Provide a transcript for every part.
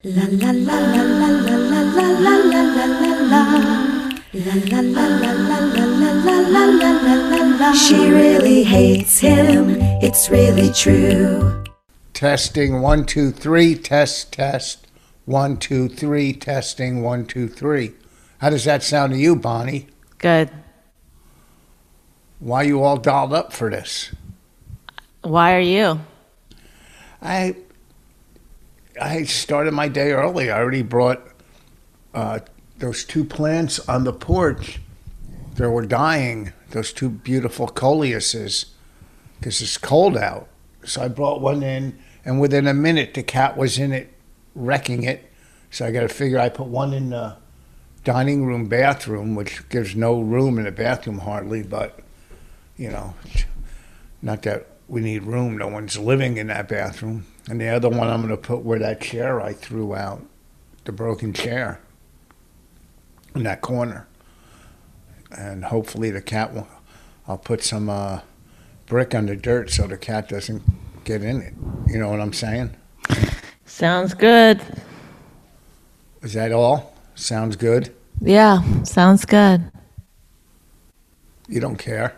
La la la la la la la la la la la la. La la la la la la la la la la la la. She really hates him, it's really true. Testing 1 2 3, test 1 2 3, testing 1 2 3. How does that sound to you, Bonnie? Good. Why are you all dolled up for this? Why are you? I started my day early. I already brought those two plants on the porch. They were dying, those two beautiful coleuses, because it's cold out. So I brought one in, and within a minute, the cat was in it, wrecking it. So I got to figure I put one in the dining room, bathroom, which gives no room in the bathroom hardly, but, you know, not that we need room. No one's living in that bathroom. And the other one I'm going to put where that chair I threw out, the broken chair, in that corner. And hopefully the cat will, I'll put some brick on the dirt so the cat doesn't get in it. You know what I'm saying? Sounds good. Is that all? Sounds good? Yeah, sounds good. You don't care?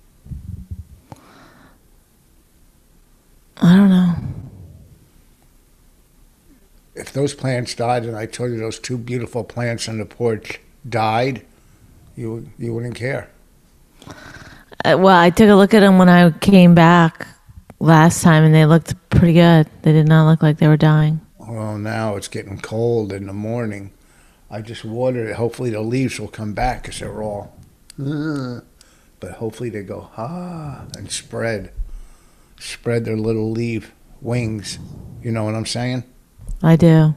I don't know. If those plants died, and I told you those two beautiful plants on the porch died, you wouldn't care. Well, I took a look at them when I came back last time, and they looked pretty good. They did not look like they were dying. Well, now it's getting cold in the morning. I just watered it. Hopefully the leaves will come back because they're all, but hopefully they go, and spread their little leaf wings. You know what I'm saying? I do.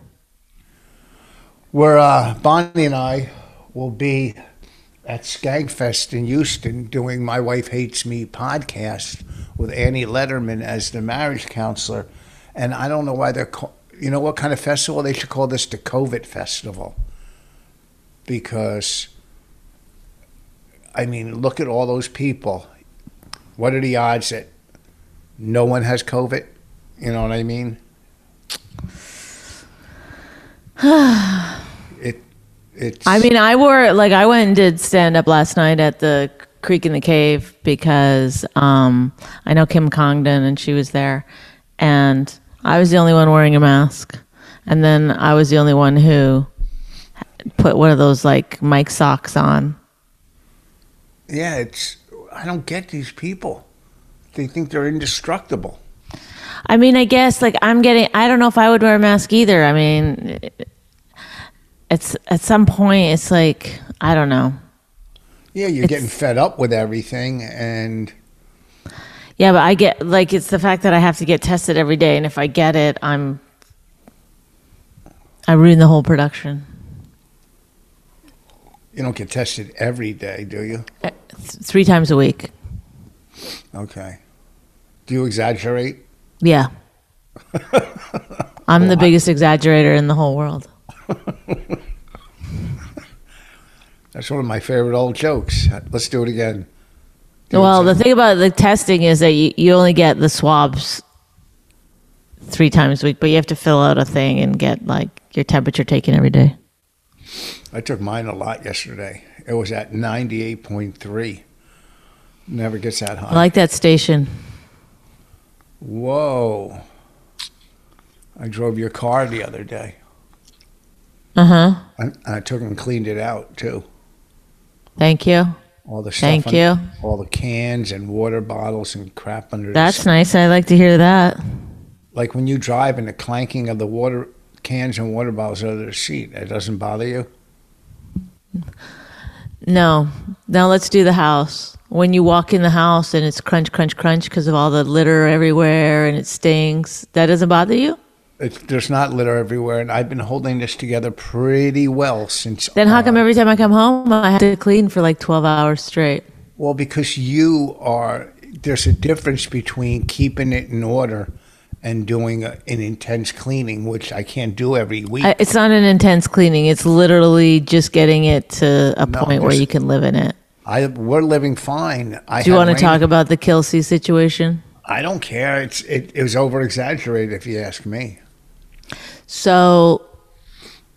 Where Bonnie and I will be at Skagfest in Houston doing My Wife Hates Me podcast with Annie Letterman as the marriage counselor. And I don't know why they're you know what kind of festival? They should call this the COVID festival. Because, I mean, look at all those people. What are the odds that no one has COVID? You know what I mean? I mean, I went and did stand up last night at the Creek in the Cave because I know Kim Congdon and she was there, and I was the only one wearing a mask, and then I was the only one who put one of those like mic socks on. Yeah, I don't get these people. They think they're indestructible. I mean, I guess like I don't know if I would wear a mask either. I mean, it's at some point it's like, I don't know. Yeah, you're getting fed up with everything, and yeah, but I get like it's the fact that I have to get tested every day, and if I get it, I ruin the whole production. You don't get tested every day, do you? 3 times a week. Okay. Do you exaggerate? Yeah. I'm the biggest exaggerator in the whole world. That's one of my favorite old jokes. Let's do it again. The thing about the testing is that you only get the swabs 3 times a week, but you have to fill out a thing and get like your temperature taken every day. I took mine a lot yesterday. It was at 98.3. Never gets that high. I like that station. Whoa. I drove your car the other day. Uh-huh. I took and cleaned it out, too. Thank you. All the stuff. Thank you. All the cans and water bottles and crap under That's nice. I like to hear that. Like when you drive and the clanking of the water cans and water bottles under the seat, it doesn't bother you? No. Now let's do the house. When you walk in the house and it's crunch, crunch, crunch because of all the litter everywhere and it stinks, that doesn't bother you? There's not litter everywhere, and I've been holding this together pretty well since... Then how come every time I come home, I have to clean for like 12 hours straight? Well, because there's a difference between keeping it in order and doing an intense cleaning, which I can't do every week. It's not an intense cleaning. It's literally just getting it to a point where you can live in it. We're living fine. Do you want to talk about the Kelsey situation? I don't care. It was over-exaggerated, if you ask me. So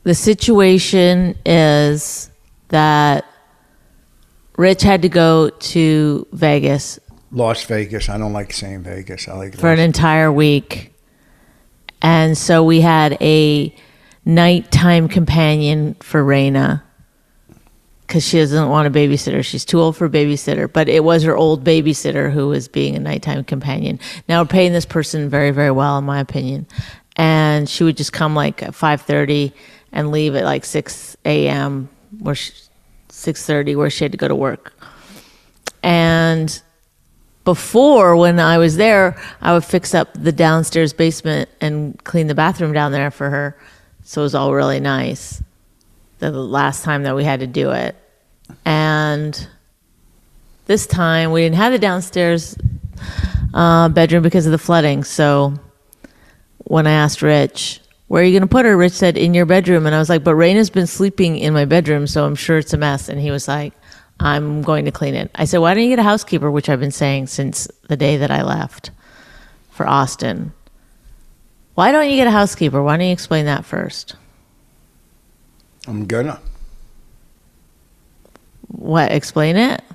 the situation is that Rich had to go to Vegas Las Vegas. I don't like saying Vegas. I like for an entire week. And so we had a nighttime companion for Raina because she doesn't want a babysitter. She's too old for a babysitter. But it was her old babysitter who was being a nighttime companion. Now we're paying this person very, very well, in my opinion. And she would just come like at 5:30 and leave at like 6 a.m. 6:30 where she had to go to work. And before, when I was there, I would fix up the downstairs basement and clean the bathroom down there for her. So it was all really nice the last time that we had to do it. And this time we didn't have the downstairs bedroom because of the flooding. So when I asked Rich, where are you going to put her? Rich said, in your bedroom. And I was like, but Raina's been sleeping in my bedroom, so I'm sure it's a mess. And he was like, I'm going to clean it. I said, why don't you get a housekeeper, which I've been saying since the day that I left for Austin. Why don't you get a housekeeper? Why don't you explain that first? I'm gonna. What? Explain it?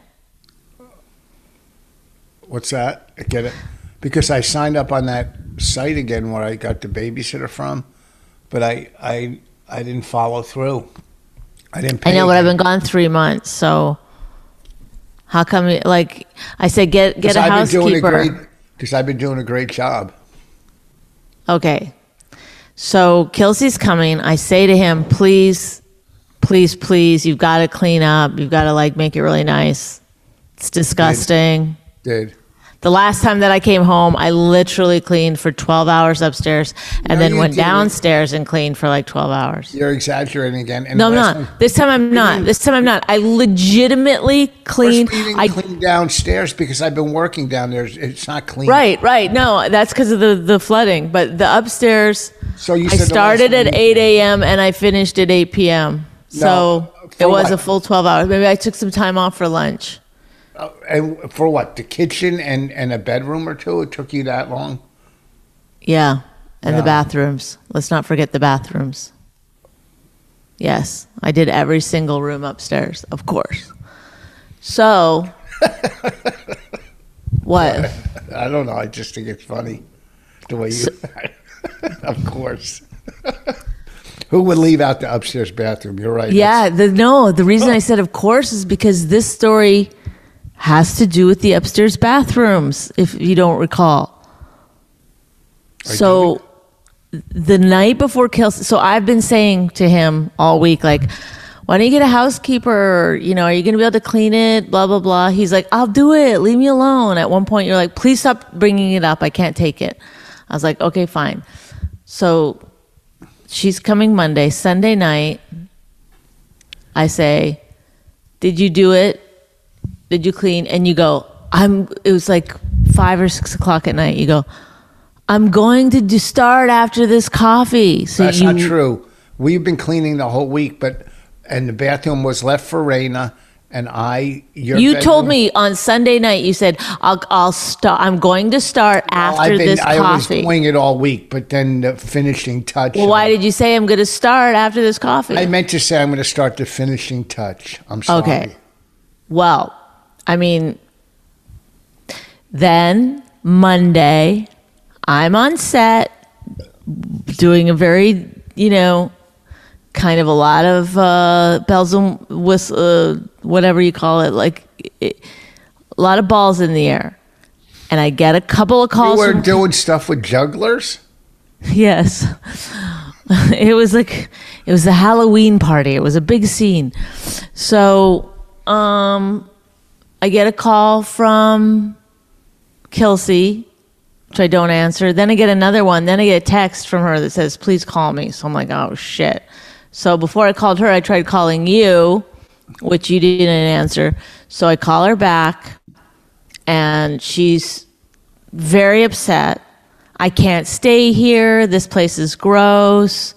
What's that? I get it. Because I signed up on that site again where I got the babysitter from, but I didn't follow through. I didn't pay. I know, but I've been gone 3 months, so how come? Like I said, get a housekeeper. Because I've been doing a great job. Okay, so Kelsey's coming. I say to him, please, please, please, you've got to clean up. You've got to like make it really nice. It's disgusting. Did. The last time that I came home, I literally cleaned for 12 hours upstairs and then went downstairs and cleaned for like 12 hours. You're exaggerating again. And no, I'm not. This time I'm not. This time I'm not. I legitimately cleaned. I cleaned downstairs because I've been working down there. It's not clean. Right. No, that's because of the flooding. But the upstairs, so you I started at 8 a.m. and I finished at 8 p.m. So it was a full 12 hours. Maybe I took some time off for lunch. And for what? The kitchen and a bedroom or two? It took you that long? Yeah. And the bathrooms. Let's not forget the bathrooms. Yes. I did every single room upstairs, of course. So, what? I don't know. I just think it's funny the way you... Of course. Who would leave out the upstairs bathroom? You're right. Yeah. The reason I said of course is because this story has to do with the upstairs bathrooms, if you don't recall. So the night before Kelsey, so I've been saying to him all week, like, why don't you get a housekeeper? You know, are you going to be able to clean it? Blah, blah, blah. He's like, I'll do it. Leave me alone. At one point, you're like, please stop bringing it up. I can't take it. I was like, okay, fine. So she's coming Monday. Sunday night, I say, did you do it? Did you clean? And you go, it was like 5 or 6 o'clock at night. You go, I'm going to start after this coffee. So that's not true. We've been cleaning the whole week, and the bathroom was left for Raina and You told me on Sunday night, you said, I'll start. I'm going to start after this coffee. I was doing it all week, but then the finishing touch. Well, why did you say I'm going to start after this coffee? I meant to say I'm going to start the finishing touch. I'm sorry. Okay. Well, I mean, then Monday, I'm on set doing a very, kind of a lot of bells and whistles, whatever you call it, a lot of balls in the air. And I get a couple of calls. You were doing stuff with jugglers? Yes. It was a Halloween party. It was a big scene. So, I get a call from Kelsey, which I don't answer. Then I get another one. Then I get a text from her that says, please call me. So I'm like, oh, shit. So before I called her, I tried calling you, which you didn't answer. So I call her back, and she's very upset. I can't stay here. This place is gross.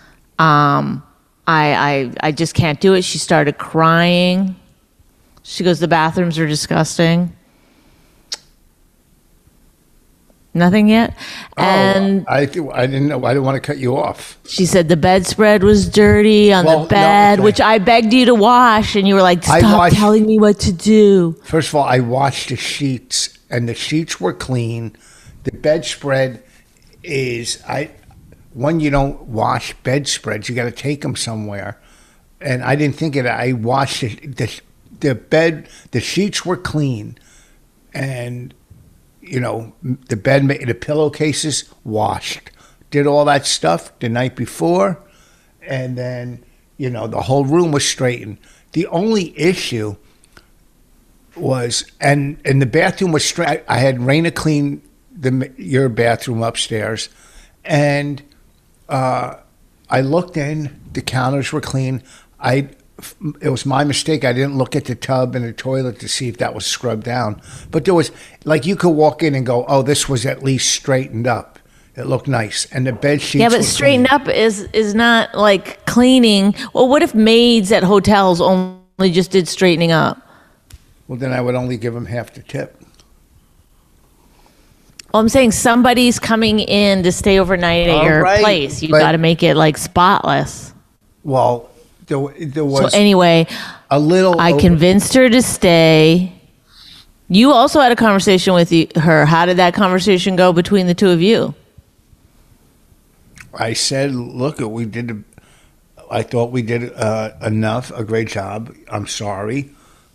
I just can't do it. She started crying. She goes, the bathrooms are disgusting. Nothing yet? And I didn't know. I didn't want to cut you off. she said the bedspread was dirty on Well, the bed, no, which I begged you to wash, and you were like, stop telling me what to do. First of all, I washed the sheets, and the sheets were clean. The bedspread is when you don't wash bedspreads, you got to take them somewhere. And I didn't think it. I washed the bed. The sheets were clean, and the bed, the pillowcases washed. Did all that stuff the night before, and then the whole room was straightened. The only issue was, and the bathroom was straight. I had Raina clean your bathroom upstairs, and I looked in. The counters were clean. It was my mistake. I didn't look at the tub and the toilet to see if that was scrubbed down. But there was, you could walk in and go, oh, this was at least straightened up. It looked nice. And the bed sheets Yeah, but straightened up is not like cleaning. Well, what if maids at hotels only just did straightening up? Well, then I would only give them half the tip. Well, I'm saying somebody's coming in to stay overnight at your place. You've got to make it spotless. Well, there was so anyway, a little. I convinced her to stay. You also had a conversation with her. How did that conversation go between the two of you? I said, "Look, I thought we did a great job. I'm sorry.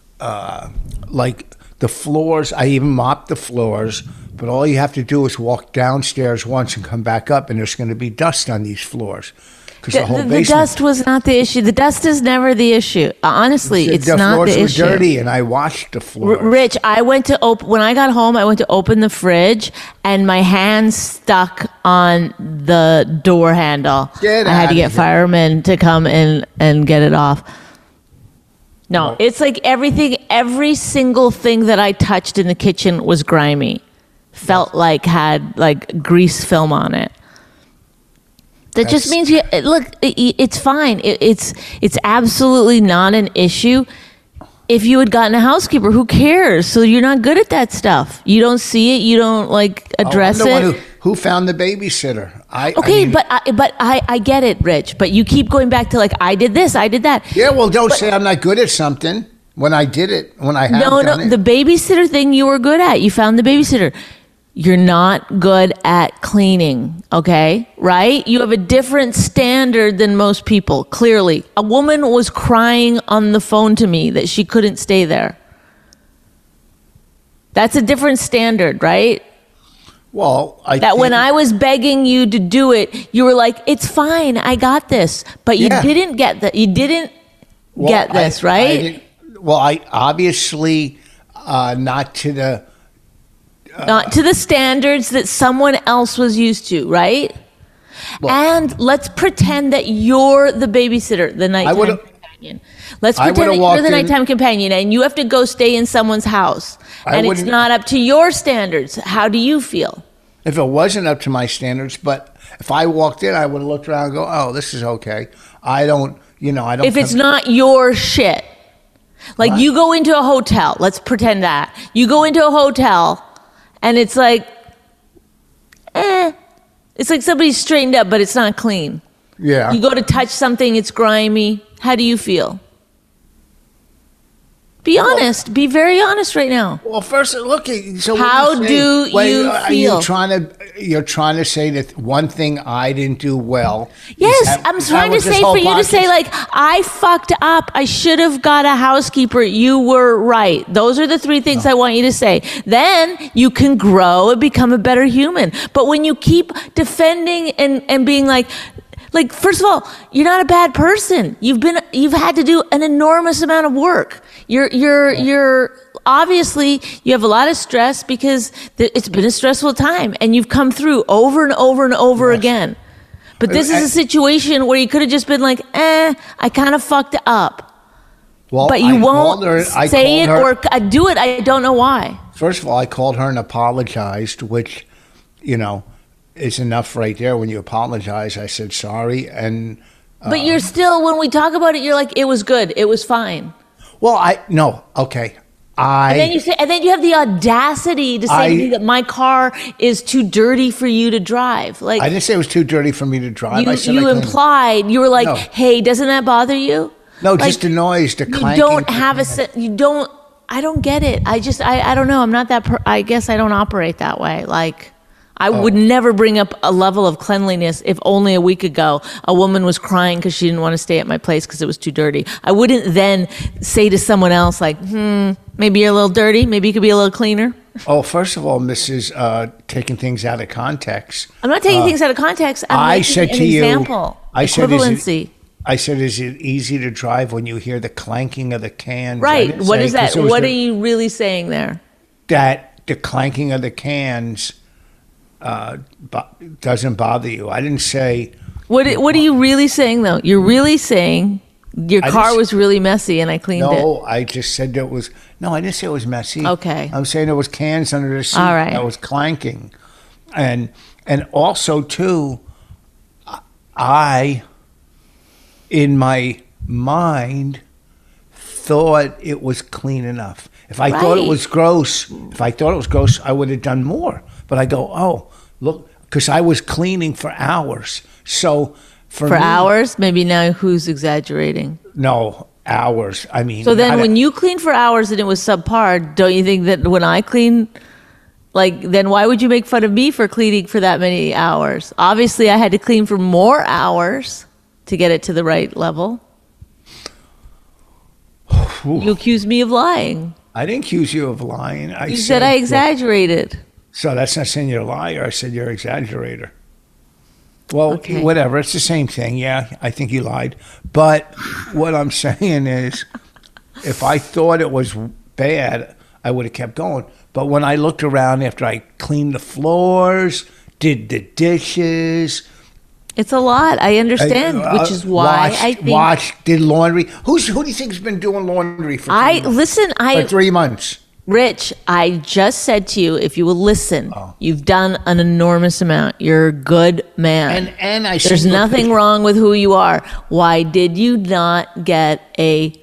The floors, I even mopped the floors, but all you have to do is walk downstairs once and come back up, and there's going to be dust on these floors." The dust was not the issue. The dust is never the issue. Honestly, it's not the issue. The floors were dirty, and I washed the floors. Rich, when I got home, I went to open the fridge, and my hand stuck on the door handle. I had to get firemen to come in and get it off. No, it's like every single thing that I touched in the kitchen was grimy. Felt had grease film on it. That just means it's fine. It's absolutely not an issue. If you had gotten a housekeeper, who cares? So you're not good at that stuff. You don't see it. You don't address it. I'm the one who found the babysitter. But I get it, Rich. But you keep going back to I did this, I did that. Yeah, well, don't say I'm not good at something when I did it. When I have done it. The babysitter thing you were good at. You found the babysitter. You're not good at cleaning, okay? Right? You have a different standard than most people, clearly. A woman was crying on the phone to me that she couldn't stay there. That's a different standard, right? Well, when I was begging you to do it, you were like, it's fine, I got this. But you didn't get that. You didn't get this, right? I obviously not to the... not to the standards that someone else was used to, right? Well, and let's pretend that you're the babysitter, the nighttime companion. Let's pretend that you're the nighttime companion and you have to go stay in someone's house. And it's not up to your standards. How do you feel? If it wasn't up to my standards, but if I walked in, I would have looked around and go, oh, this is okay. I don't. If it's not your shit. You go into a hotel. Let's pretend that. You go into a hotel. And it's it's like somebody's straightened up, but it's not clean. Yeah. You go to touch something, it's grimy. How do you feel? Be honest. Be very honest right now. Well, first, look. So how do you feel? You're trying to say that one thing I didn't do well. Yes, I'm trying to say for you to say I fucked up. I should have got a housekeeper. You were right. Those are the three things I want you to say. Then you can grow and become a better human. But when you keep defending and being first of all, you're not a bad person. You've had to do an enormous amount of work. You're obviously you have a lot of stress because it's been a stressful time and you've come through over and over and over again. But this is a situation where you could have just been I kind of fucked up. Well, but you won't say it or do it. I don't know why. First of all, I called her and apologized, which, is enough right there. When you apologize, I said sorry. But you're still, when we talk about it, you're like, it was good. It was fine. Well, okay. And then you have the audacity to say to me that my car is too dirty for you to drive. Like, I didn't say it was too dirty for me to drive. You implied, you were like, no. Hey, doesn't that bother you? No, like, just the noise, the clanking. You don't have I don't get it. I don't know. I'm not that, I guess I don't operate that way. Like, I would never bring up a level of cleanliness if only a week ago a woman was crying because she didn't want to stay at my place because it was too dirty. I wouldn't then say to someone else like, maybe you're a little dirty. Maybe you could be a little cleaner. Oh, first of all, Mrs. Taking things out of context. I'm not taking things out of context. I'm making an example. Equivalency. I said, is it easy to drive when you hear the clanking of the cans? Right. What is that? What are you really saying there? That the clanking of the cans doesn't bother you. I didn't say. What are you really saying though? You're really saying your car was really messy and I cleaned it. No, I just said that was. No, I didn't say it was messy. Okay. I'm saying there was cans under the seat that was clanking, and also too, I, in my mind, thought it was clean enough. If I thought it was gross, I would have done more. But I go, oh, look, because I was cleaning for hours. So for me, hours? Maybe now who's exaggerating? No, hours. I mean. So then when you clean for hours and it was subpar, don't you think that when I clean, like, then why would you make fun of me for cleaning for that many hours? Obviously, I had to clean for more hours to get it to the right level. You accused me of lying. I didn't accuse you of lying. You said I exaggerated. So that's not saying you're a liar. I said you're an exaggerator. Well, whatever. It's the same thing. Yeah, I think you lied. But what I'm saying is, if I thought it was bad, I would have kept going. But when I looked around after I cleaned the floors, did the dishes. It's a lot. I understand, which is why I think. Did laundry. Who do you think has been doing laundry for 3 months? Rich, I just said to you, if you will listen, you've done an enormous amount. You're a good man. And there's nothing wrong with who you are. Why did you not get a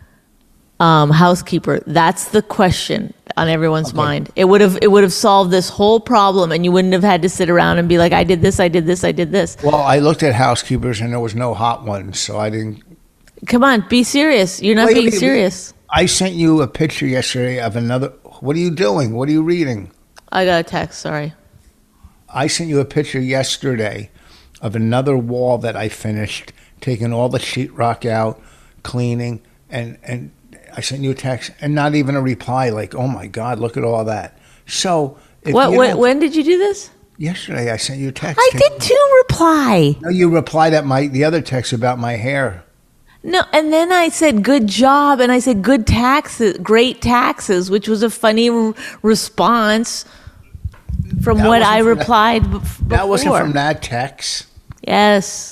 housekeeper? That's the question on everyone's mind. It would have solved this whole problem, and you wouldn't have had to sit around and be like, I did this, I did this, I did this. Well, I looked at housekeepers, and there was no hot ones, so I didn't. Come on, be serious. You're not being serious. I sent you a picture yesterday of another. What are you doing? What are you reading? I got a text, sorry. I sent you a picture yesterday of another wall that I finished, taking all the sheetrock out, cleaning, and I sent you a text and not even a reply, like, oh my God, look at all that. So when did you do this? Yesterday I sent you a text. I did too reply. No, you replied at the other text about my hair. No, and then I said good job, and I said good taxes, great taxes, which was a funny response from what I replied before. That wasn't from that text? Yes.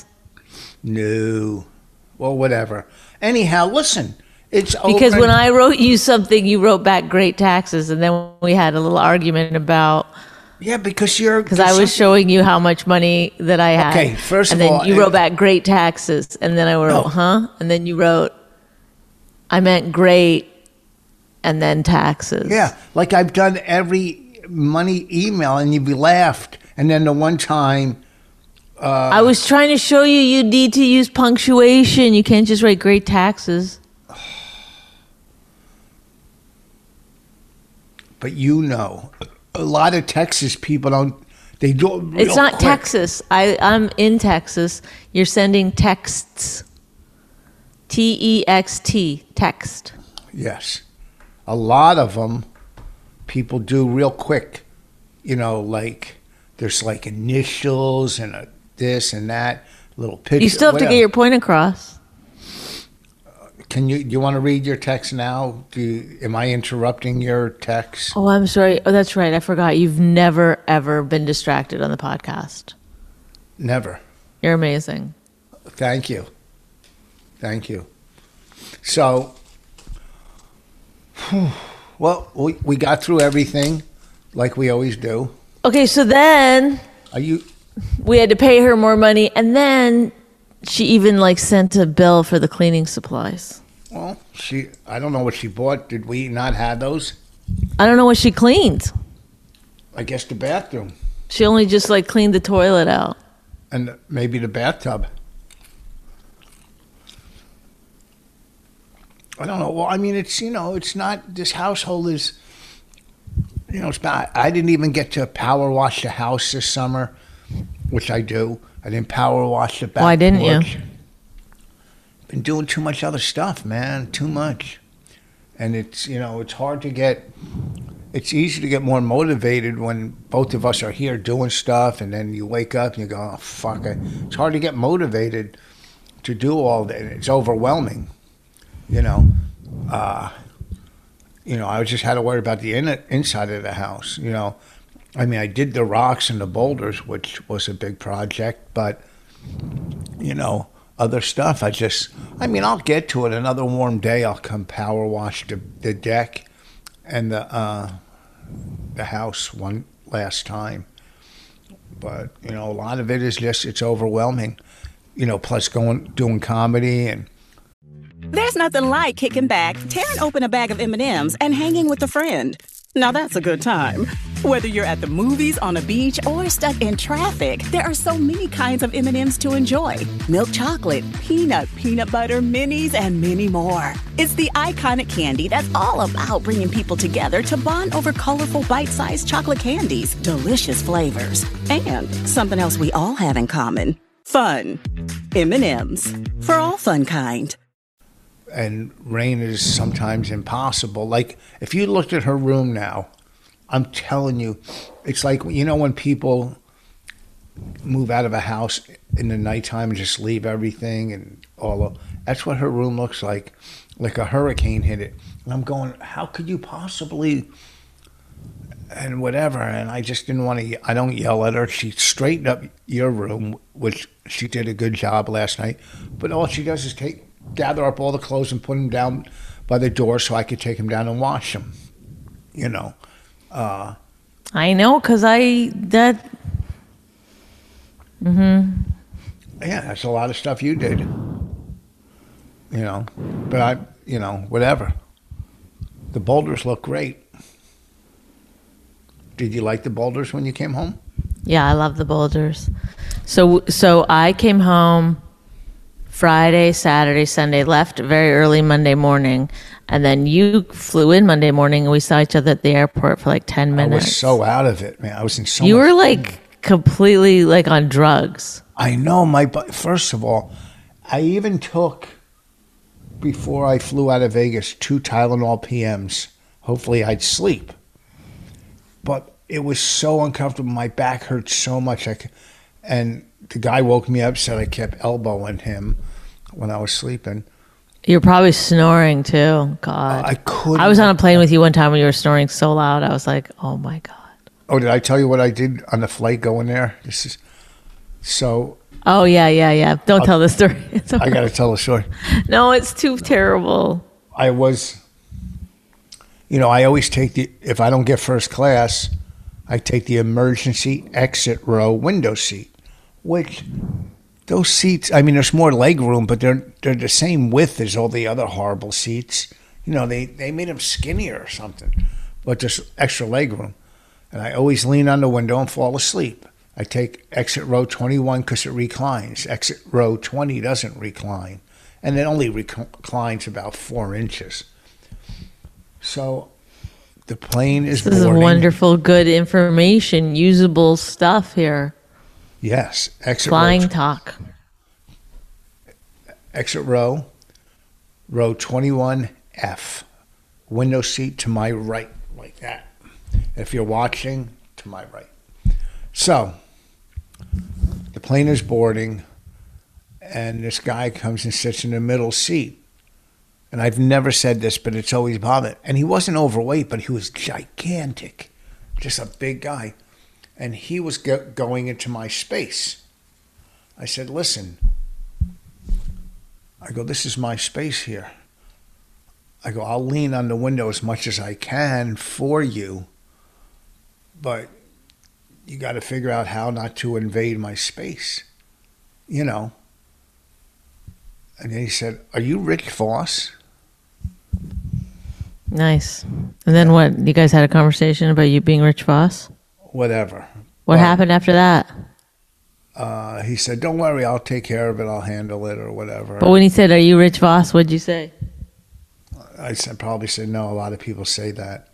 No. Well, whatever. Anyhow, listen. It's because when I wrote you something, you wrote back great taxes, and then we had a little argument about. Yeah, because I was showing you how much money that I had. Okay, first of all, and then you wrote back great taxes, and then I wrote and then you wrote, I meant great, and then taxes. Yeah, like I've done every money email, and you've laughed, and then the one time. I was trying to show you need to use punctuation. You can't just write great taxes. But a lot of Texas people don't. They do it real It's not quick. Texas. I'm in Texas. You're sending texts. T-E-X-T. Text. Yes, a lot of them people do real quick. Like there's like initials and a this and that little picture. You still have to get your point across. Do you want to read your text now? Am I interrupting your text? Oh, I'm sorry. Oh, that's right. I forgot. You've never, ever been distracted on the podcast. Never. You're amazing. Thank you. So, well, we got through everything like we always do. Okay, so then we had to pay her more money, and then she even sent a bill for the cleaning supplies. Well, I don't know what she bought. Did we not have those? I don't know what she cleaned. I guess the bathroom. She only just like cleaned the toilet out. And maybe the bathtub. I don't know. Well, I mean, it's not, this household is, it's not, I didn't even get to power wash the house this summer, which I do. I didn't power wash the back Why didn't porch. you? Been doing too much other stuff, man. Too much. And it's hard to get, it's easy to get more motivated when both of us are here doing stuff, and then you wake up and you go, oh, fuck it. It's hard to get motivated to do all that. It's overwhelming, I just had to worry about the inside of the house, I mean, I did the rocks and the boulders, which was a big project, but, other stuff, I'll get to it. Another warm day, I'll come power wash the deck and the house one last time. But, a lot of it is just, it's overwhelming, plus doing comedy and. There's nothing like kicking back, tearing open a bag of M&Ms, and hanging with a friend. Now that's a good time. Whether you're at the movies, on a beach, or stuck in traffic, there are so many kinds of M&Ms to enjoy. Milk chocolate, peanut butter, minis, and many more. It's the iconic candy that's all about bringing people together to bond over colorful bite-sized chocolate candies, delicious flavors, and something else we all have in common. Fun. M&Ms. For all fun kind. And rain is sometimes impossible. Like, if you looked at her room now, I'm telling you, it's like, when people move out of a house in the nighttime and just leave everything and that's what her room looks like a hurricane hit it. And I'm going, how could you possibly, and whatever. And I just didn't want to, I don't yell at her. She straightened up your room, which she did a good job last night. But all she does is gather up all the clothes and put them down by the door so I could take them down and wash them. I know, because Yeah, that's a lot of stuff you did. But whatever. The boulders look great. Did you like the boulders when you came home? Yeah, I love the boulders. So I came home Friday, Saturday, Sunday, left very early Monday morning, and then you flew in Monday morning, and we saw each other at the airport for like 10 minutes. I was so out of it, man. I was in so You much were like completely like on drugs. I know. First of all, I even took, before I flew out of Vegas, 2 Tylenol PMs. Hopefully I'd sleep. But it was so uncomfortable. My back hurt so much. And the guy woke me up, said I kept elbowing him when I was sleeping. You're probably snoring too. God. I couldn't. I was on a plane with you one time when you were snoring so loud. I was like, oh my God. Oh, did I tell you what I did on the flight going there? This is so. Oh, yeah. Don't tell the story. It's okay. I got to tell the story. No, it's too terrible. I was, I always if I don't get first class, I take the emergency exit row window seat, which those seats, there's more leg room, but they're the same width as all the other horrible seats. They made them skinnier or something, but just extra leg room. And I always lean on the window and fall asleep. I take exit row 21 because it reclines. Exit row 20 doesn't recline. And it only reclines about 4 inches. So the plane is boarding. This is wonderful, good information, usable stuff here. Yes. Flying talk. Exit row 21F. Window seat to my right, like that. If you're watching, to my right. So the plane is boarding, and this guy comes and sits in the middle seat. And I've never said this, but it's always bothered. And he wasn't overweight, but he was gigantic, just a big guy. And he was going into my space. I said, listen, this is my space here. I'll lean on the window as much as I can for you, but you got to figure out how not to invade my space, And then he said, are you Rick Voss? Nice. And then what? You guys had a conversation about you being Rich Voss? Whatever. What happened after that? He said, "Don't worry, I'll take care of it. I'll handle it," or whatever. But when he said, "Are you Rich Voss?" what'd you say? I probably said no. A lot of people say that.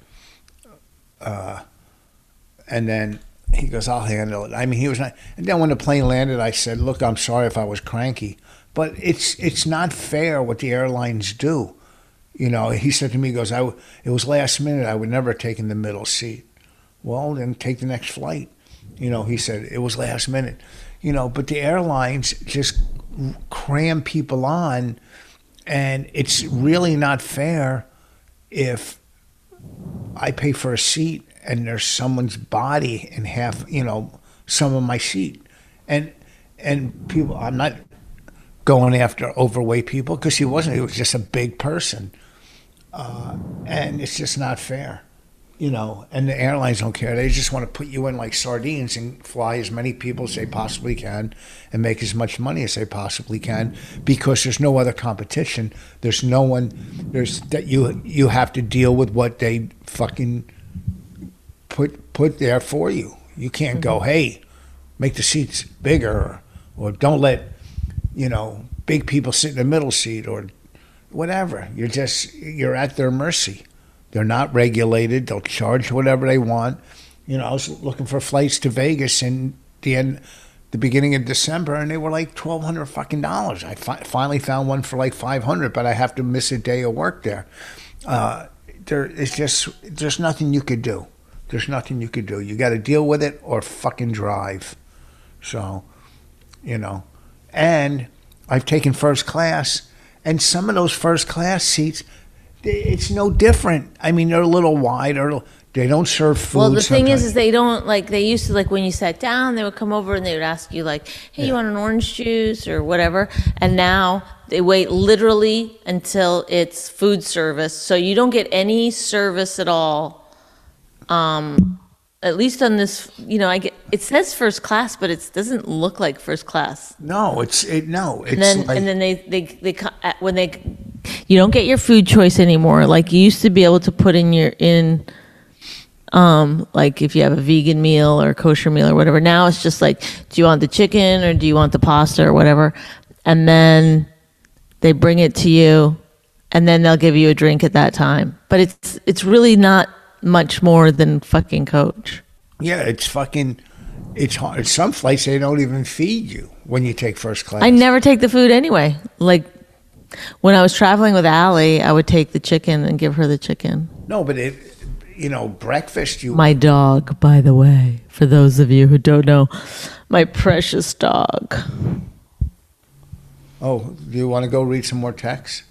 And then he goes, "I'll handle it." I mean, he was not. And then when the plane landed, I said, "Look, I'm sorry if I was cranky, but it's not fair what the airlines do." You know, he said to me, he goes, "It was last minute. I would never have taken the middle seat." Well, then take the next flight. You know, he said it was last minute. You know, but the airlines just cram people on, and it's really not fair if I pay for a seat and there's someone's body in half, you know, some of my seat. And people, I'm not going after overweight people because he wasn't. He was just a big person. And it's just not fair, you know. And the airlines don't care. They just want to put you in like sardines and fly as many people as they possibly can and make as much money as they possibly can because there's no other competition. There's no one. There's that you have to deal with what they fucking put there for you. You can't go, hey, make the seats bigger, or don't let, you know, big people sit in the middle seat or whatever. You're at their mercy. They're not regulated. They'll charge whatever they want. You know, I was looking for flights to Vegas in the beginning of December, and they were like $1,200 fucking dollars. I finally found one for like $500, but I have to miss a day of work there. There's nothing you could do. There's nothing you could do. You got to deal with it or fucking drive. So, you know, and I've taken first class, and some of those first class seats, it's no different. I mean, they're a little wider. They don't serve food. Well, the thing sometimes. is they don't, like, they used to, like, when you sat down, they would come over and they would ask you, like, hey, you want an orange juice or whatever? And now they wait literally until it's food service. So you don't get any service at all. At least on this, you know, it says first class, but it doesn't look like first class. No, it's And then they you don't get your food choice anymore. Like you used to be able to put in like if you have a vegan meal or a kosher meal or whatever. Now it's just like, do you want the chicken or do you want the pasta or whatever? And then they bring it to you, and then they'll give you a drink at that time. But it's really not much more than fucking Coach. Yeah, it's hard. Some flights, they don't even feed you when you take first class. I never take the food anyway. Like when I was traveling with Allie, I would take the chicken and give her the chicken. No, but breakfast, My dog, by the way, for those of you who don't know, my precious dog. Oh, do you want to go read some more texts?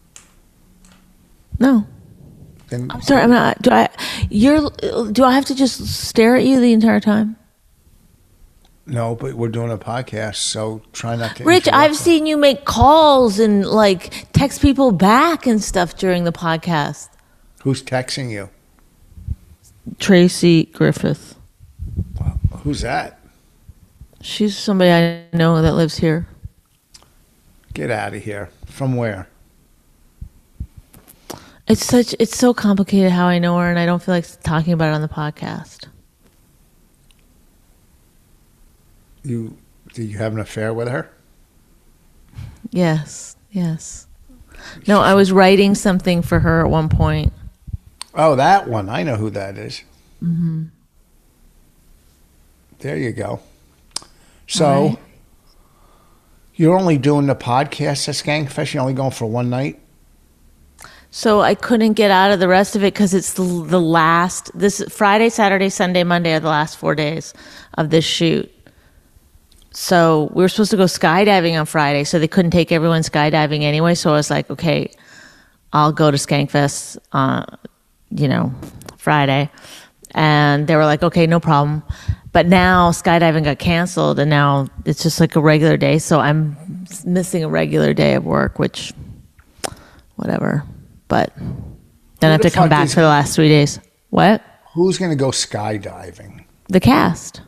No. Then, I'm sorry. Do I have to just stare at you the entire time? No, but we're doing a podcast, so try not to. Rich, interrupt I've them. seen you make calls and like text people back and stuff during the podcast. Who's texting you? Tracy Griffith. Who's that? She's somebody I know that lives here. Get out of here. From where? It's so complicated how I know her, and I don't feel like talking about it on the podcast. Do you have an affair with her? Yes. No, I was writing something for her at one point. Oh, that one. I know who that is. Mm-hmm. There you go. So, Right. You're only doing the podcast at Skankfest? You're only going for one night? So I couldn't get out of the rest of it because it's the last. This Friday, Saturday, Sunday, Monday are the last 4 days of this shoot. So we were supposed to go skydiving on Friday, so they couldn't take everyone skydiving anyway. So I was like, okay, I'll go to Skankfest, Friday. And they were like, okay, no problem. But now skydiving got canceled, and now it's just like a regular day. So I'm missing a regular day of work, which, whatever. But then I have to come back for the last 3 days. What? Who's going to go skydiving? The cast.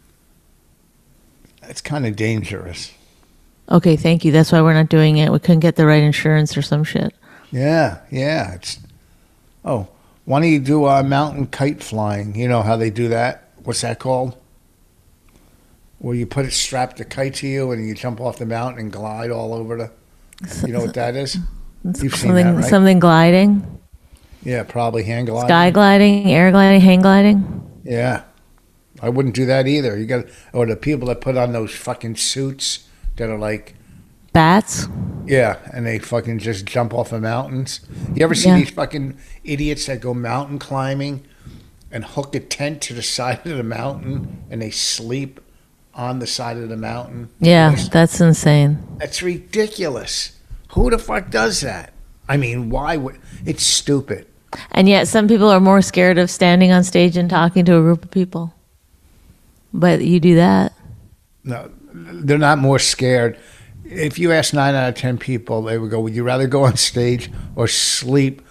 That's kind of dangerous. Okay, thank you. That's why we're not doing it. We couldn't get the right insurance or some shit. Yeah. Oh, why don't you do mountain kite flying? You know how they do that? What's that called? Where you strap the kite to you and you jump off the mountain and glide all over the. You know what that is? You've seen that, right? Something gliding. Yeah, probably hang gliding. Sky gliding, air gliding, hang gliding. Yeah, I wouldn't do that either. You got or the people that put on those fucking suits that are like bats. Yeah, and they fucking just jump off of mountains. You ever see these fucking idiots that go mountain climbing and hook a tent to the side of the mountain and they sleep on the side of the mountain? Yeah, that's insane. That's ridiculous. Who the fuck does that? I mean, why would... It's stupid. And yet some people are more scared of standing on stage and talking to a group of people. But you do that. No, they're not more scared. If you ask 9 out of 10 people, they would go, would you rather go on stage or sleep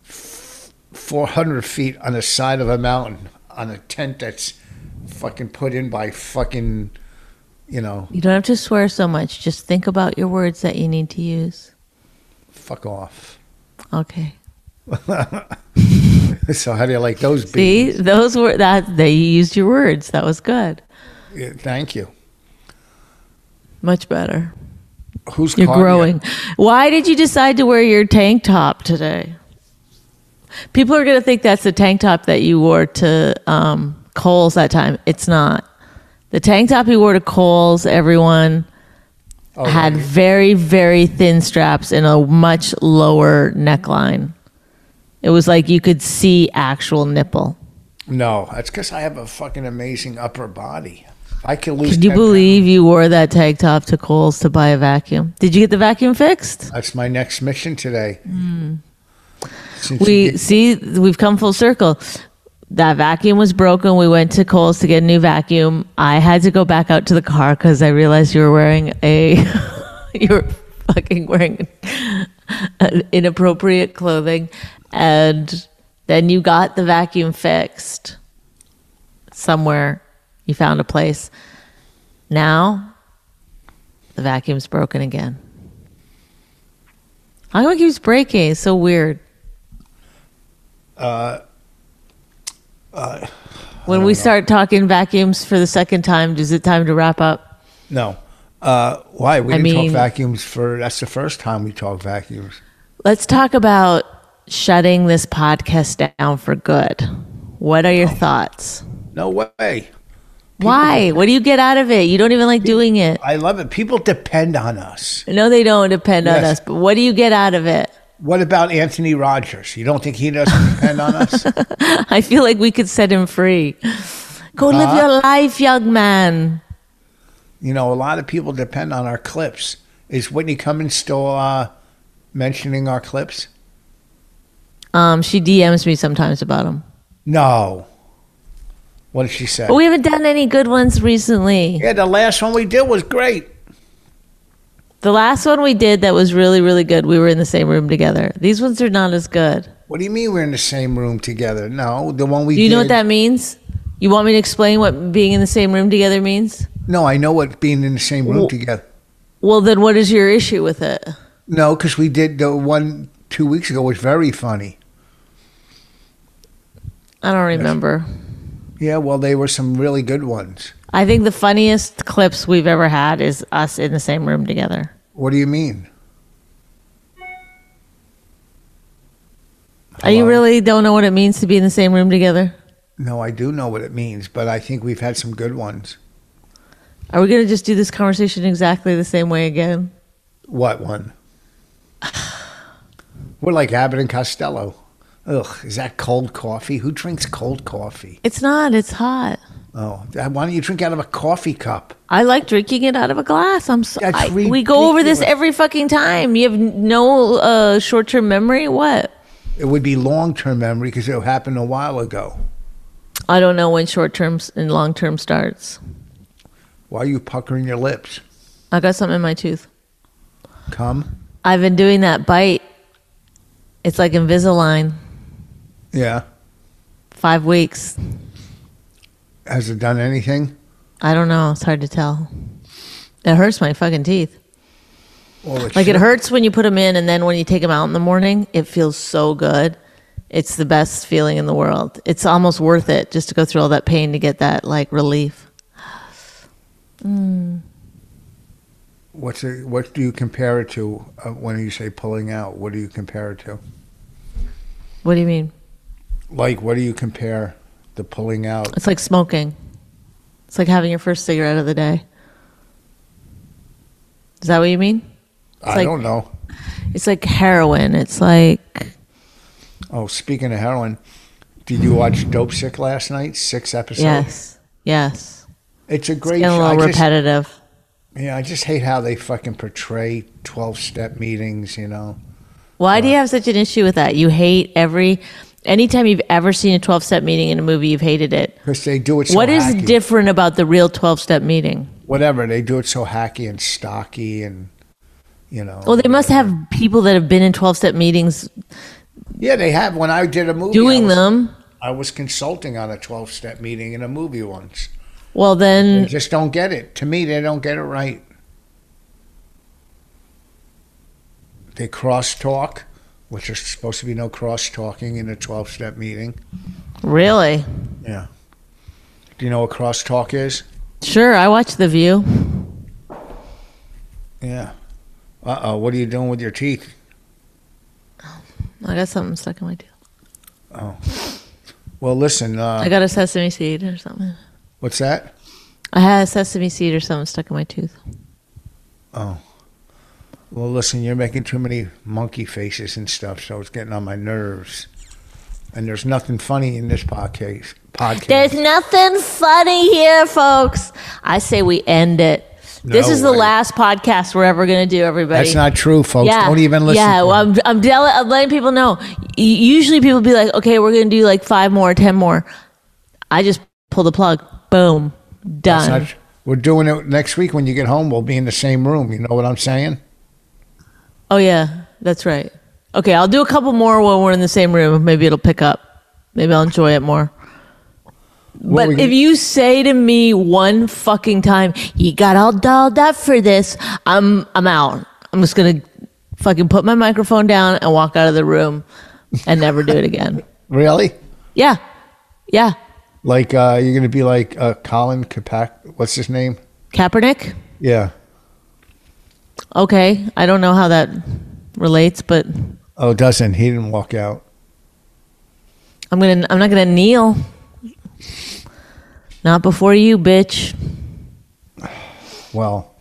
400 feet on the side of a mountain on a tent that's fucking put in by fucking, you know... You don't have to swear so much. Just think about your words that you need to use. Fuck off. Okay. So how do you like those beans? See, those were that they used your words. That was good. Yeah, thank you. Much better. You're growing. Why did you decide to wear your tank top today? People are going to think that's the tank top that you wore to Kohl's that time. It's not. The tank top you wore to Kohl's, everyone had very, very thin straps and a much lower neckline. It was like you could see actual nipple. No, that's because I have a fucking amazing upper body. I can lose. Can you believe you wore that tank top to Kohl's to buy a vacuum? Did you get the vacuum fixed? That's my next mission today. We've come full circle. That vacuum was broken. We went to Kohl's to get a new vacuum. I had to go back out to the car because I realized you were wearing wearing inappropriate clothing. And then you got the vacuum fixed somewhere. You found a place. Now, the vacuum's broken again. How come it keeps breaking? It's so weird. When we start talking vacuums for the second time, is it time to wrap up? No. Why? We didn't talk vacuums that's the first time we talk vacuums. Let's talk about shutting this podcast down for good. What are your thoughts? No way. Why? What do you get out of it? You don't even like doing it. I love it. People depend on us. No, they don't depend on us. But what do you get out of it? What about Anthony Rogers? You don't think he doesn't depend on us? I feel like we could set him free. Go live your life, young man. You know, a lot of people depend on our clips. Is Whitney Cummings still mentioning our clips? She DMs me sometimes about them. No. What did she say? But we haven't done any good ones recently. Yeah, the last one we did was great. The last one we did that was really, really good, we were in the same room together. These ones are not as good. What do you mean we're in the same room together? No, the one we did. Do you know what that means? You want me to explain what being in the same room together means? No, I know what being in the same room together. Well, then what is your issue with it? No, because we did the one 2 weeks ago was very funny. I don't remember. Yeah, well, they were some really good ones. I think the funniest clips we've ever had is us in the same room together. What do you mean? Hello? You really don't know what it means to be in the same room together? No, I do know what it means, but I think we've had some good ones. Are we going to just do this conversation exactly the same way again? What one? We're like Abbott and Costello. Ugh, is that cold coffee? Who drinks cold coffee? It's not. It's hot. Oh, why don't you drink out of a coffee cup? I like drinking it out of a glass. We go over this every fucking time. You have no short-term memory? What? It would be long-term memory because it happened a while ago. I don't know when short-term and long-term starts. Why are you puckering your lips? I got something in my tooth. Come? I've been doing that bite. It's like Invisalign. Yeah. 5 weeks. Has it done anything? I don't know. It's hard to tell. It hurts my fucking teeth. Well, it hurts when you put them in, and then when you take them out in the morning, it feels so good. It's the best feeling in the world. It's almost worth it just to go through all that pain to get that like relief. What do you compare it to when you say pulling out? What do you compare it to? What do you mean? Like, what do you compare the pulling out? It's like smoking. It's like having your first cigarette of the day. Is that what you mean? I don't know. It's like heroin. It's like... Oh, speaking of heroin, did you watch Dopesick last night? 6 episodes? Yes. It's a great show. A little repetitive. Yeah, I just hate how they fucking portray 12-step meetings, you know. Why do you have such an issue with that? You hate anytime you've ever seen a 12-step meeting in a movie, you've hated it. Because they do it so What hacky. is different about the real 12-step meeting? Whatever, they do it so hacky and stocky and, you know. Well, they must have people that have been in 12-step meetings Yeah, they have. When I did a movie, doing them. I was consulting on a 12-step meeting in a movie once. Well, then... They just don't get it. To me, they don't get it right. They cross-talk, which there's supposed to be no cross-talking in a 12-step meeting. Really? Yeah. Do you know what cross-talk is? Sure, I watch The View. Yeah. Uh-oh, what are you doing with your teeth? I got something stuck in my tooth. Oh. Well, listen. I got a sesame seed or something. What's that? I had a sesame seed or something stuck in my tooth. Oh. Well, listen, you're making too many monkey faces and stuff, so it's getting on my nerves. And there's nothing funny in this podcast. There's nothing funny here, folks. I say we end it. This is the last podcast we're ever going to do, everybody. That's not true, folks. Yeah. Don't even listen. Yeah, well, I'm letting people know. Usually people be like, okay, we're going to do like 5 more, 10 more. I just pull the plug. Boom. Done. We're doing it next week when you get home. We'll be in the same room. You know what I'm saying? Oh, yeah. That's right. Okay, I'll do a couple more when we're in the same room. Maybe it'll pick up. Maybe I'll enjoy it more. But if you say to me one fucking time, you got all dolled up for this, I'm out. I'm just going to fucking put my microphone down and walk out of the room and never do it again. Really? Yeah. Yeah. Like, you're going to be like Colin Kaepernick. What's his name? Kaepernick? Yeah. Okay. I don't know how that relates, but... Oh, it doesn't. He didn't walk out. I'm not going to kneel. Not before you, bitch. Well,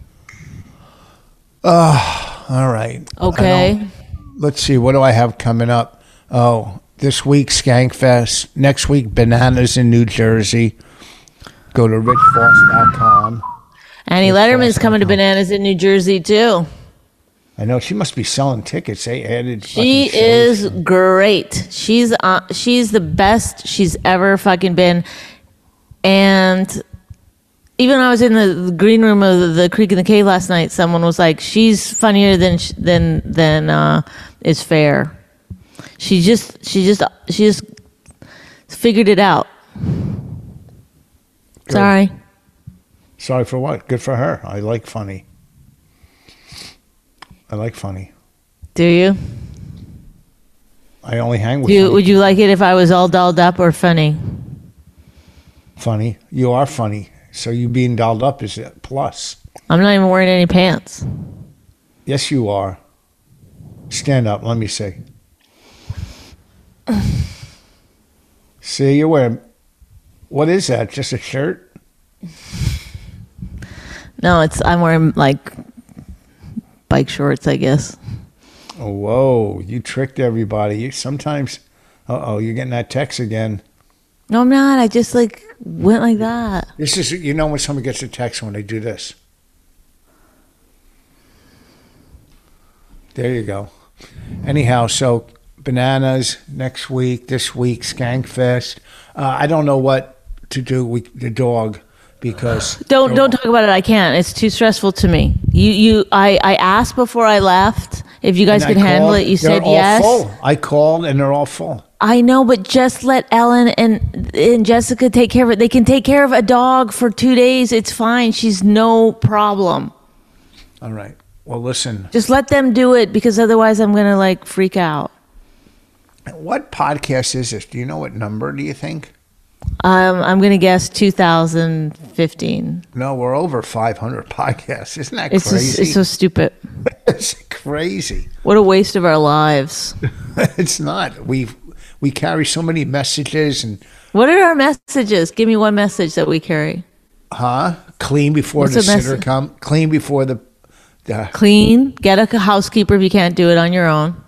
all right. Okay. Let's see. What do I have coming up? Oh, this week, Skankfest. Next week, Bananas in New Jersey. Go to richvoss.com. Annie Letterman's coming to Bananas in New Jersey, too. I know. She must be selling tickets. They added She is great. She's the best she's ever fucking been. And even when I was in the green room of the Creek in the Cave last night, someone was like, she's funnier than is fair. She just figured it out. Good. Sorry for what? Good for her. I like funny. Do you? I only hang with you. Would you like it if I was all dolled up or funny? Funny. You are funny. So you being dolled up is a plus. I'm not even wearing any pants. Yes, you are. Stand up. Let me see. See, you're wearing... What is that? Just a shirt? No, I'm wearing like bike shorts, I guess. Oh, whoa. You tricked everybody. Sometimes... Uh-oh, you're getting that text again. No, I'm not. I just went like that. This is, you know, when someone gets a text when they do this. There you go. Anyhow, so Bananas next week, this week, Skankfest. I don't know what to do with the dog because... Don't talk about it. I can't. It's too stressful to me. I asked before I left if you guys could handle it. You said yes. Full. I called and they're all full. I know, but just let Ellen and Jessica take care of it. They can take care of a dog for 2 days. It's fine. She's no problem. All right. Well, listen. Just let them do it because otherwise I'm going to freak out. What podcast is this? Do you know what number, do you think? I'm going to guess 2015. No, we're over 500 podcasts. Isn't that crazy? It's so stupid. It's crazy. What a waste of our lives. It's not. We carry so many messages. And what are our messages? Give me one message that we carry. Clean before the sitter come. Clean before the... Clean. Get a housekeeper if you can't do it on your own.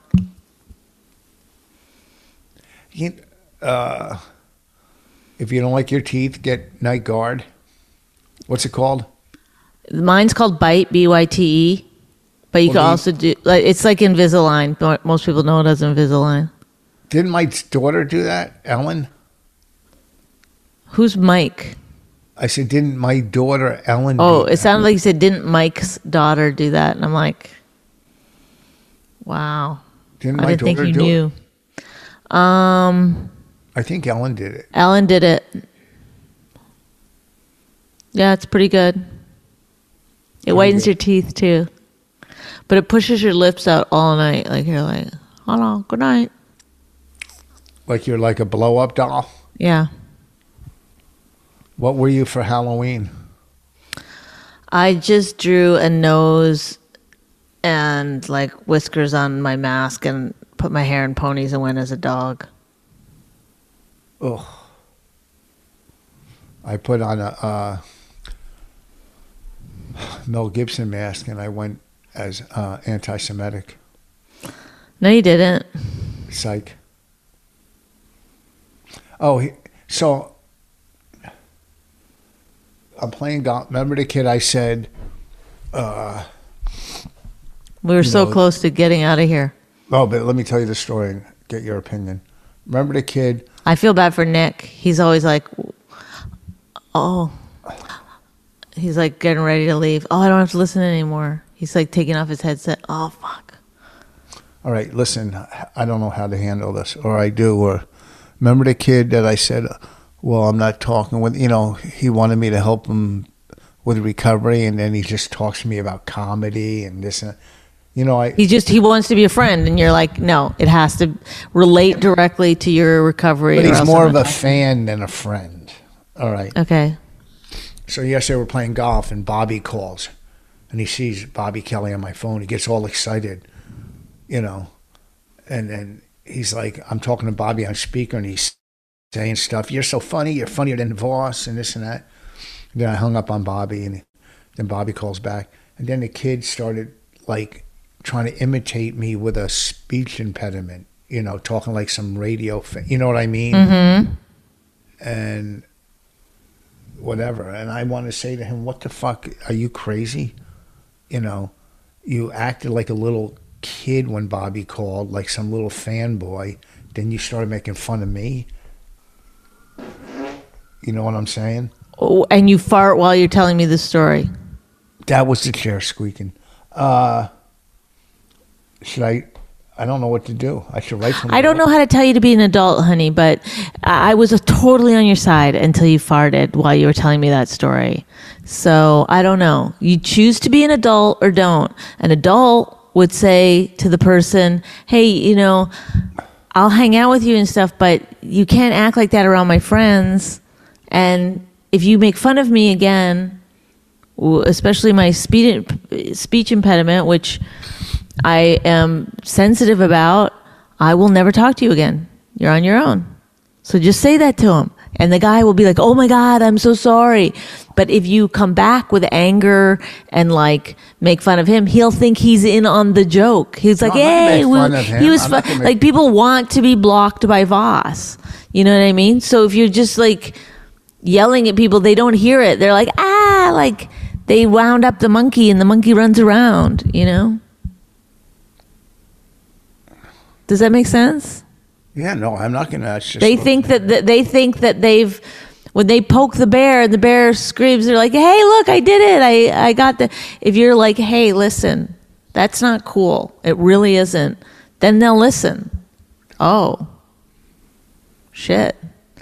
If you don't like your teeth, get Night Guard. What's it called? Mine's called Bite, B-Y-T-E. But you can also do, like, it's like Invisalign. Most people know it as Invisalign. Didn't my daughter do that, Ellen? Who's Mike? I said, didn't my daughter, Ellen, Oh, it sounded like you said, didn't Mike's daughter do that? And I'm like, wow. Didn't I my didn't think daughter you do knew. it? I think Ellen did it. Ellen did it. Yeah, it's pretty good. It whitens your teeth too. But it pushes your lips out all night. Like you're like, hello, good night. Like you're like a blow-up doll? Yeah. What were you for Halloween? I just drew a nose and like whiskers on my mask and put my hair in ponies and went as a dog. Ugh. I put on a Mel Gibson mask and I went as anti-Semitic. No, you didn't. Psych. Oh, so I'm playing golf. Remember the kid I said... we were so close to getting out of here. Oh, but let me tell you the story and get your opinion. Remember the kid... I feel bad for Nick. He's always like, oh, he's like getting ready to leave. Oh, I don't have to listen anymore. He's like taking off his headset. Oh, fuck. All right, listen, I don't know how to handle this, or I do. Or remember the kid that I said, well, I'm not talking with, he wanted me to help him with recovery, and then he just talks to me about comedy and this and that. He wants to be a friend, and you're like, no, it has to relate directly to your recovery. But he's more of a fan than a friend. All right. Okay. So yesterday we're playing golf, and Bobby calls, and he sees Bobby Kelly on my phone. He gets all excited, and then he's like, I'm talking to Bobby on speaker, and he's saying stuff. You're so funny. You're funnier than Voss, and this and that. And then I hung up on Bobby, and then Bobby calls back, and then the kid started like trying to imitate me with a speech impediment, talking like some radio, you know what I mean? Mm-hmm. And whatever. And I want to say to him, what the fuck? Are you crazy? You acted like a little kid when Bobby called, like some little fanboy. Then you started making fun of me. You know what I'm saying? Oh, and you fart while you're telling me this story. That was the chair squeaking. Should I don't know what to do. I should write something. I don't know how to tell you to be an adult, honey, but I was totally on your side until you farted while you were telling me that story. So I don't know. You choose to be an adult or don't. An adult would say to the person, hey, I'll hang out with you and stuff, but you can't act like that around my friends. And if you make fun of me again, especially my speech impediment, which I am sensitive about, I will never talk to you again. You're on your own. So just say that to him. And the guy will be like, oh my God, I'm so sorry. But if you come back with anger and like make fun of him, he'll think he's in on the joke. He's like, hey, he was fun. Like people want to be blocked by Voss. You know what I mean? So if you're just like yelling at people, they don't hear it. They're like, like they wound up the monkey and the monkey runs around, Does that make sense? Yeah, no, I'm not going to. They think that they've, when they poke the bear and the bear screams, they're like, hey, look, I did it. I got the, if you're like, hey, listen, that's not cool. It really isn't. Then they'll listen. Oh, shit.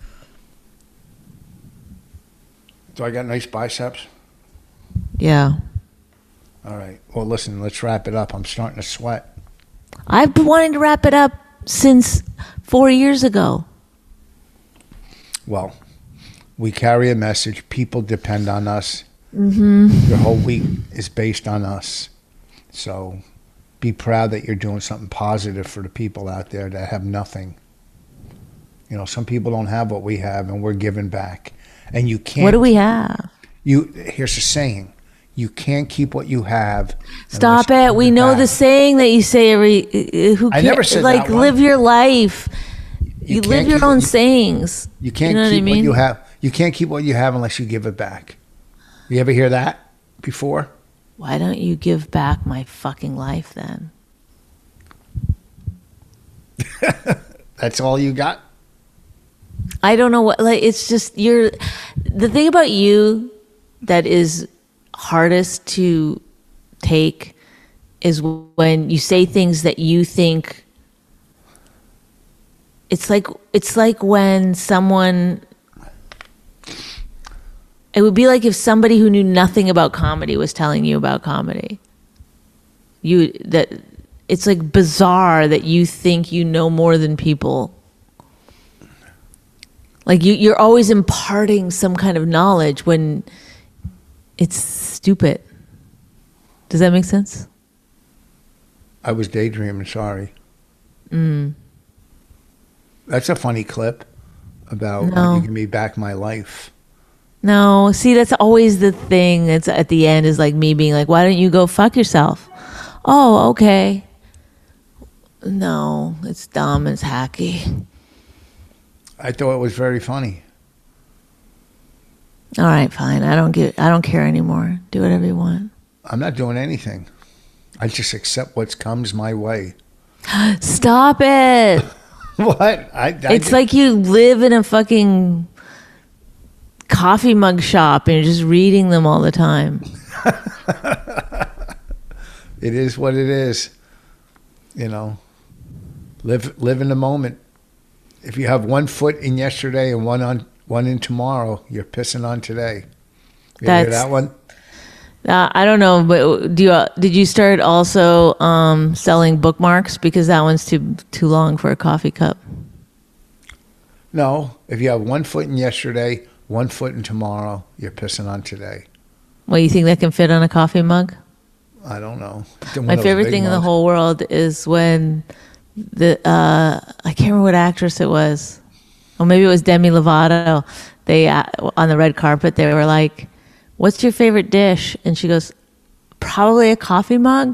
Do I got nice biceps? Yeah. All right. Well, listen, let's wrap it up. I'm starting to sweat. I've been wanting to wrap it up since 4 years ago. Well, we carry a message. People depend on us. Mm-hmm. Your whole week is based on us. So be proud that you're doing something positive for the people out there that have nothing. You know, some people don't have what we have, and we're giving back. And you can't. What do we have? Here's a saying. You can't keep what you have. Stop it. We know the saying that you say every. Who I never said like that one. live your life. You can't live your keep own what sayings. You can't know keep what I mean? what you have. You can't keep what you have unless you give it back. You ever hear that before? Why don't you give back my fucking life then? That's all you got? I don't know what, like, it's just, the thing about you that is hardest to take is when you say things that you think, it's like when someone, it would be like if somebody who knew nothing about comedy was telling you about comedy. It's like bizarre that you think you know more than people. Like you're always imparting some kind of knowledge when it's stupid. Does that make sense? I was daydreaming, sorry. Mm. That's a funny clip about No. you give me back my life. No, see, that's always the thing that's at the end is like me being like, why don't you go fuck yourself? Oh, okay. No, it's dumb, it's hacky. I thought it was very funny. All right, fine. I don't care anymore. Do whatever you want. I'm not doing anything. I just accept what comes my way. Stop it. What? It's like you live in a fucking coffee mug shop and you're just reading them all the time. It is what it is. You know, live in the moment. If you have 1 foot in yesterday and one in tomorrow, you're pissing on today. You hear that one? I don't know, but did you start also selling bookmarks, because that one's too long for a coffee cup? No. If you have 1 foot in yesterday, 1 foot in tomorrow, you're pissing on today. Well, you think that can fit on a coffee mug? I don't know. My favorite thing in the whole world is when I can't remember what actress it was. Or maybe it was Demi Lovato. They on the red carpet, they were like, "What's your favorite dish?" And she goes, "Probably a coffee mug."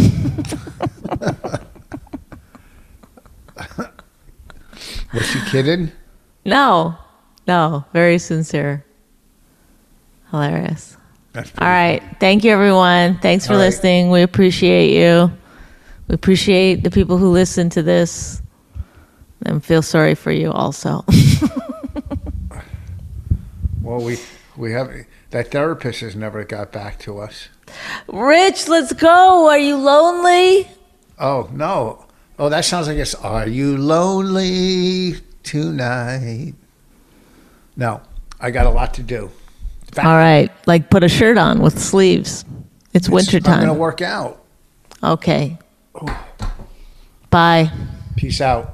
Was she kidding? No, very sincere. Hilarious. All right. Thank you, everyone. Thanks for listening. We appreciate you. We appreciate the people who listen to this and feel sorry for you also. Well, we have that therapist has never got back to us. Rich, let's go. Are you lonely? Oh, no. Oh, that sounds like it's Are You Lonely Tonight? No, I got a lot to do. All right. Like put a shirt on with sleeves. It's wintertime. I'm going to work out. Okay. Bye. Peace out.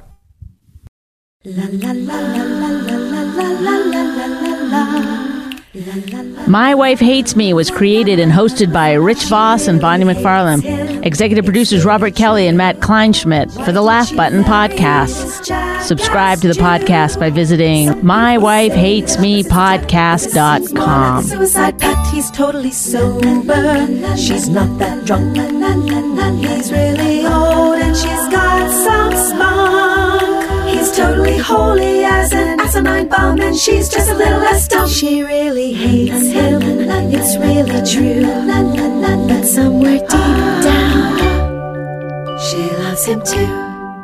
My Wife Hates Me was created and hosted by Rich Voss and Bonnie McFarlane. Executive producers Robert Kelly and Matt Kleinschmidt for the Laugh Button podcast. Subscribe to the podcast by visiting mywifehatesmepodcast.com. Suicide pact, he's totally sober. She's not that drunk. He's really old and she's got some spunk. He's totally holy as an asinine bomb, and she's just a little less dumb. She really hates him, it's really true. But somewhere deep down, she loves him too.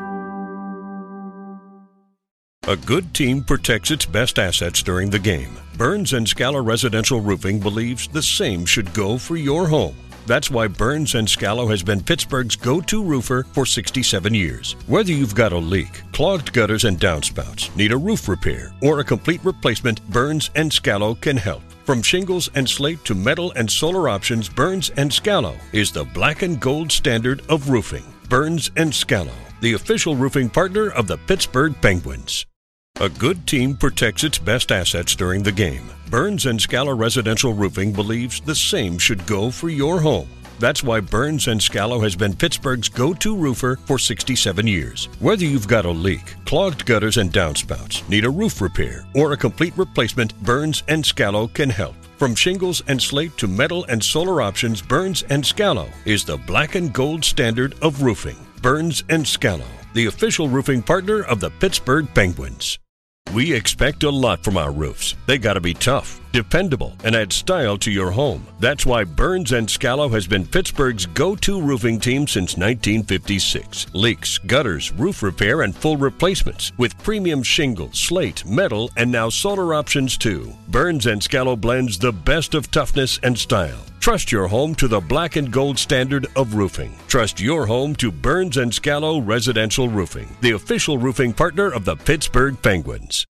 A good team protects its best assets during the game. Burns & Scalo Residential Roofing believes the same should go for your home. That's why Burns & Scalo has been Pittsburgh's go-to roofer for 67 years. Whether you've got a leak, clogged gutters and downspouts, need a roof repair, or a complete replacement, Burns & Scalo can help. From shingles and slate to metal and solar options, Burns & Scalo is the black and gold standard of roofing. Burns & Scalo, the official roofing partner of the Pittsburgh Penguins. A good team protects its best assets during the game. Burns & Scalo Residential Roofing believes the same should go for your home. That's why Burns & Scalo has been Pittsburgh's go-to roofer for 67 years. Whether you've got a leak, clogged gutters and downspouts, need a roof repair, or a complete replacement, Burns & Scalo can help. From shingles and slate to metal and solar options, Burns & Scalo is the black and gold standard of roofing. Burns & Scalo, the official roofing partner of the Pittsburgh Penguins. We expect a lot from our roofs. They gotta be tough, dependable, and add style to your home. That's why Burns & Scalo has been Pittsburgh's go-to roofing team since 1956. Leaks, gutters, roof repair, and full replacements with premium shingles, slate, metal, and now solar options too. Burns & Scalo blends the best of toughness and style. Trust your home to the black and gold standard of roofing. Trust your home to Burns & Scalo Residential Roofing, the official roofing partner of the Pittsburgh Penguins.